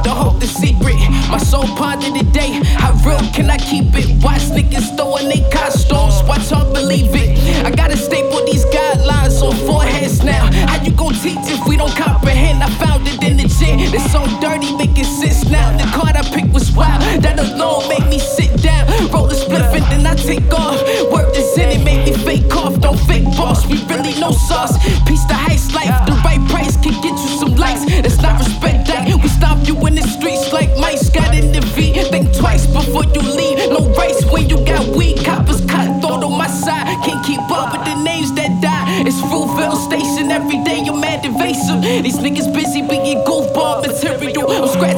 Don't hold the secret. My soul ponder today. How real can I keep it? Watch niggas throwing they costumes. Watch her believe it. I gotta staple these guidelines on foreheads now. How you gon' teach if we don't comprehend? I found it in the gym. It's so dirty, make it